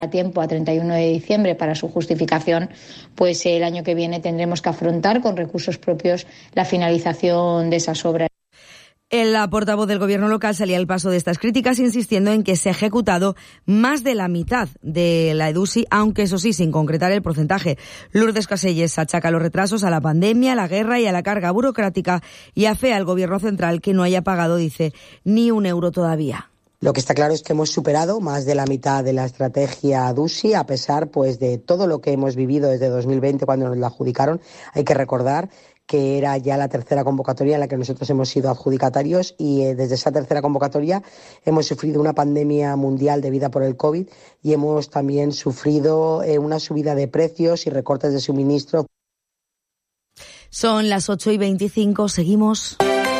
A tiempo, a 31 de diciembre, para su justificación, pues el año que viene tendremos que afrontar con recursos propios la finalización de esas obras. La portavoz del gobierno local salía al paso de estas críticas insistiendo en que se ha ejecutado más de la mitad de la EDUSI, aunque eso sí, sin concretar el porcentaje. Lourdes Caselles achaca los retrasos a la pandemia, a la guerra y a la carga burocrática y afea al gobierno central que no haya pagado, dice, ni un euro todavía. Lo que está claro es que hemos superado más de la mitad de la estrategia EDUSI, a pesar pues de todo lo que hemos vivido desde 2020 cuando nos la adjudicaron. Hay que recordar que era ya la tercera convocatoria en la que nosotros hemos sido adjudicatarios y desde esa tercera convocatoria hemos sufrido una pandemia mundial debida por el COVID y hemos también sufrido una subida de precios y recortes de suministro. Son las 8:25, seguimos.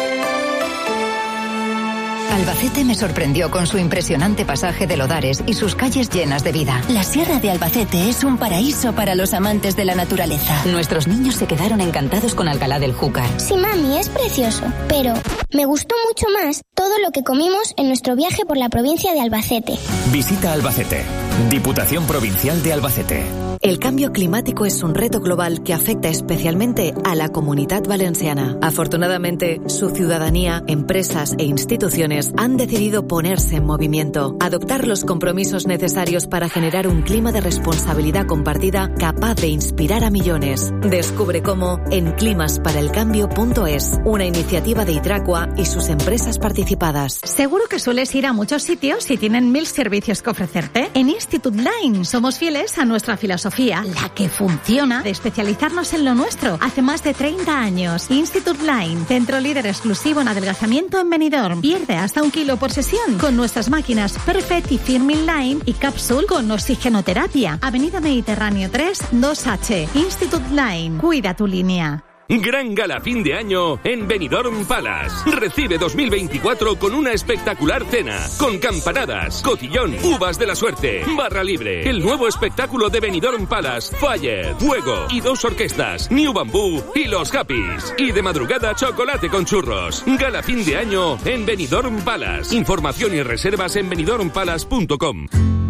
Albacete me sorprendió con su impresionante pasaje de Lodares y sus calles llenas de vida. La Sierra de Albacete es un paraíso para los amantes de la naturaleza. Nuestros niños se quedaron encantados con Alcalá del Júcar. Sí, mami, es precioso, pero me gustó mucho más todo lo que comimos en nuestro viaje por la provincia de Albacete. Visita Albacete, Diputación Provincial de Albacete. El cambio climático es un reto global que afecta especialmente a la Comunitat Valenciana. Afortunadamente, su ciudadanía, empresas e instituciones han decidido ponerse en movimiento, adoptar los compromisos necesarios para generar un clima de responsabilidad compartida capaz de inspirar a millones. Descubre cómo en climasparaelcambio.es, una iniciativa de Hidracua y sus empresas participadas. Seguro que sueles ir a muchos sitios y tienen 1000 servicios que ofrecerte. En Institut Line somos fieles a nuestra filosofía, la que funciona, de especializarnos en lo nuestro. Hace más de 30 años. Institut Line, centro líder exclusivo en adelgazamiento en Benidorm. Pierde hasta 1 kilo por sesión con nuestras máquinas Perfect y Firmin Line y Capsule con oxigenoterapia. Avenida Mediterráneo 3, 2H. Institut Line. Cuida tu línea. Gran gala fin de año en Benidorm Palace. Recibe 2024 con una espectacular cena, con campanadas, cotillón, uvas de la suerte, barra libre, el nuevo espectáculo de Benidorm Palace, Fire, Fuego y 2 orquestas, New Bamboo y Los Happys. Y de madrugada, chocolate con churros. Gala fin de año en Benidorm Palace. Información y reservas en benidormpalace.com.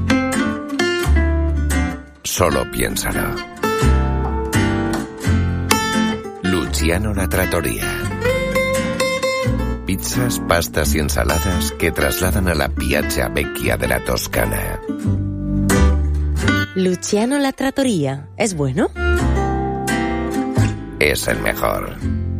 Solo piénsalo. Luciano La Trattoria. Pizzas, pastas y ensaladas que trasladan a la Piazza Vecchia de la Toscana. Luciano La Trattoria, ¿es bueno? Es el mejor.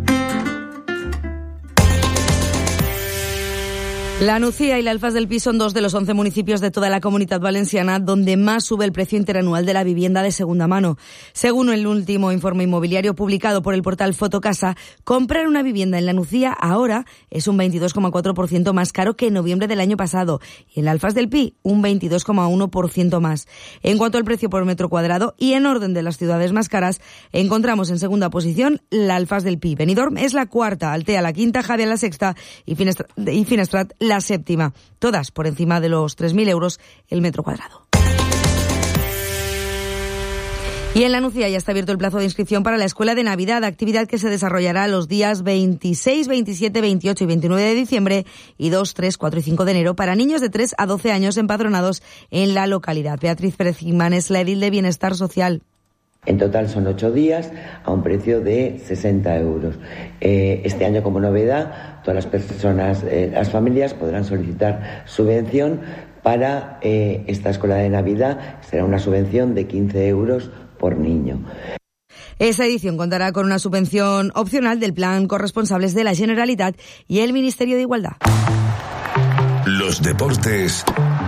La Nucía y la Alfaz del Pi son 2 de los 11 municipios de toda la Comunitat Valenciana donde más sube el precio interanual de la vivienda de segunda mano. Según el último informe inmobiliario publicado por el portal Fotocasa, comprar una vivienda en la Nucía ahora es un 22,4% más caro que en noviembre del año pasado y en la Alfaz del Pi un 22,1% más. En cuanto al precio por metro cuadrado y en orden de las ciudades más caras, encontramos en segunda posición la Alfaz del Pi. Benidorm es la cuarta, Altea la quinta, Javia la sexta y Finestrat la séptima, todas por encima de los 3.000 euros el metro cuadrado. Y en la Nucía ya está abierto el plazo de inscripción para la Escuela de Navidad, actividad que se desarrollará los días 26, 27, 28 y 29 de diciembre y 2, 3, 4 y 5 de enero para niños de 3 a 12 años empadronados en la localidad. Beatriz Pérez Gimán es la edil de Bienestar Social. En total son 8 días a un precio de 60 euros. Este año, como novedad, todas las personas, las familias podrán solicitar subvención para esta escuela de Navidad. Será una subvención de 15 euros por niño. Esa edición contará con una subvención opcional del Plan Corresponsables de la Generalitat y el Ministerio de Igualdad. Los deportes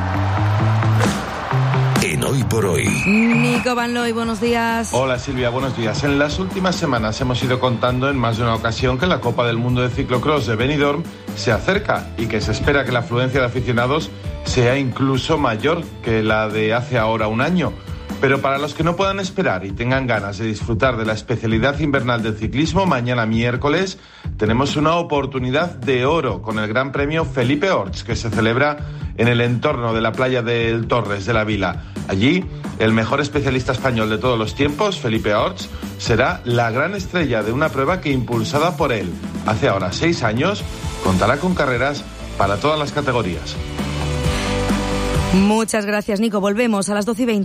en Hoy por Hoy. Nico Van Looy, buenos días. Hola Silvia, buenos días. En las últimas semanas hemos ido contando en más de una ocasión que la Copa del Mundo de Ciclocross de Benidorm se acerca y que se espera que la afluencia de aficionados sea incluso mayor que la de hace ahora un año. Pero para los que no puedan esperar y tengan ganas de disfrutar de la especialidad invernal del ciclismo, mañana miércoles tenemos una oportunidad de oro con el Gran Premio Felipe Orts, que se celebra en el entorno de la playa del Torres de la Vila. Allí, el mejor especialista español de todos los tiempos, Felipe Orts, será la gran estrella de una prueba que, impulsada por él hace ahora 6 años, contará con carreras para todas las categorías. Muchas gracias, Nico. Volvemos a las 12:20.